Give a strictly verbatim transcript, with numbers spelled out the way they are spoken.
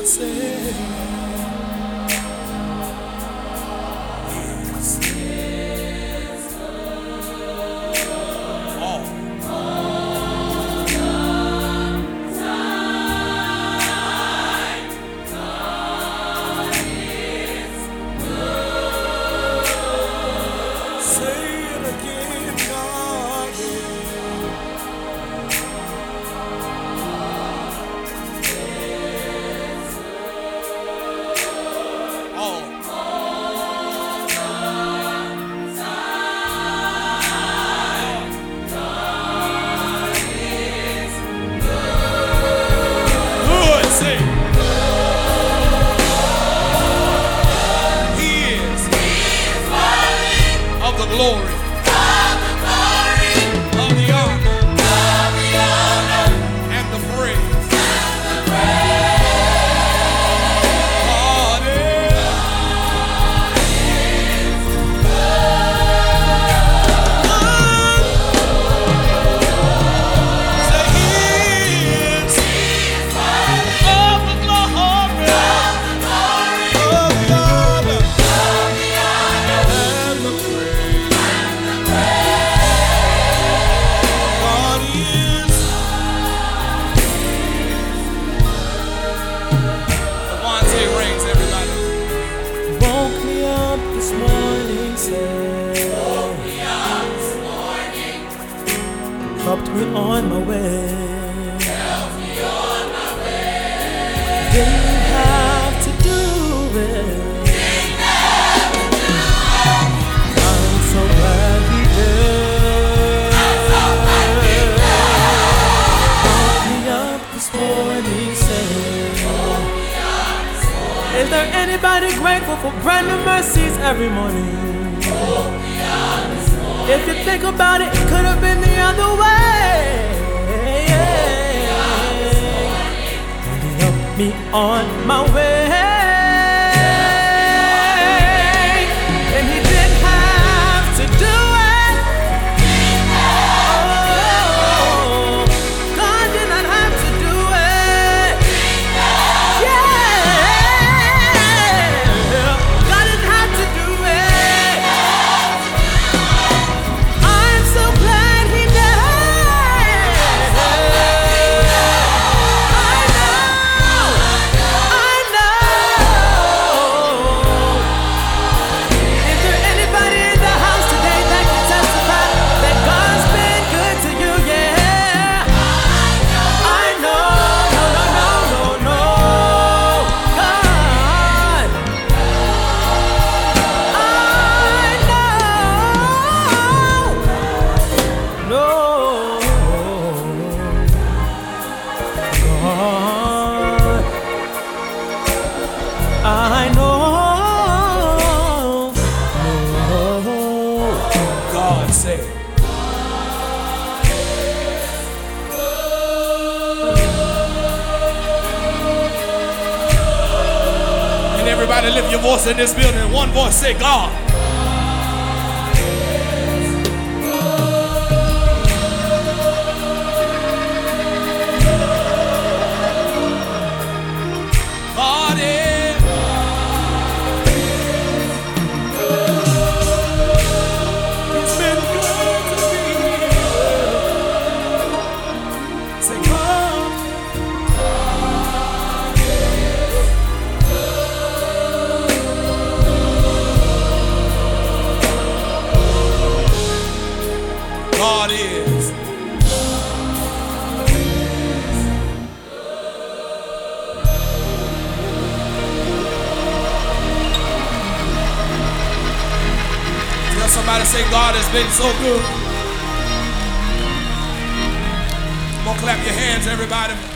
God said, yes, yes, all. Glory, of the glory, of the honor, of the honor, and the praise, and the praise. God is, say He is, He is worthy of the glory, of the glory, of the honor, of the honor, and the praise. Helped me on my way. Helped me on my way. Didn't have to do it. Didn't have to do it. I'm so glad He did. I'm so glad He did. Woke me up this morning, said, Woke me up this morning. Is there anybody grateful for brand new mercies every morning? Woke me up this morning. If you think about it, it could have been the other way. And He helped me on my way. And He didn't have to do it. Oh, God did not have to do it. Yeah, God didn't have to do it. I know, God said, and everybody lift your voice in this building. One voice say, God. God is. He's been good to me. Say, God. God is. Tell somebody, say, God has been so good. Come on, clap your hands, everybody.